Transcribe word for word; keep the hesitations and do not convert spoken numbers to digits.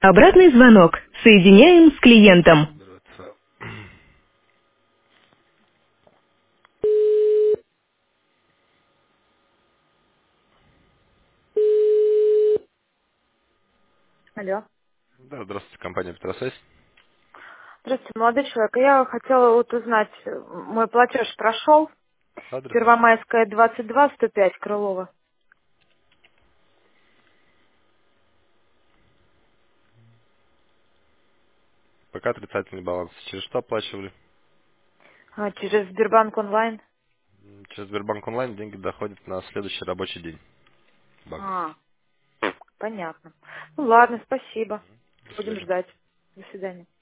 Обратный звонок. Соединяем с клиентом. Здравствуйте. Алло. Да, здравствуйте, компания Петросвязь. Здравствуйте, молодой человек. Я хотела вот узнать, э, мой платеж прошел. Адрес? Первомайская, двадцать два, сто пять, Крылова. Пока отрицательный баланс. Через что оплачивали? А, через Сбербанк онлайн. М, Через Сбербанк онлайн деньги доходят на следующий рабочий день банка. А, понятно. Ну ладно, спасибо. До Будем свидания. ждать. До свидания.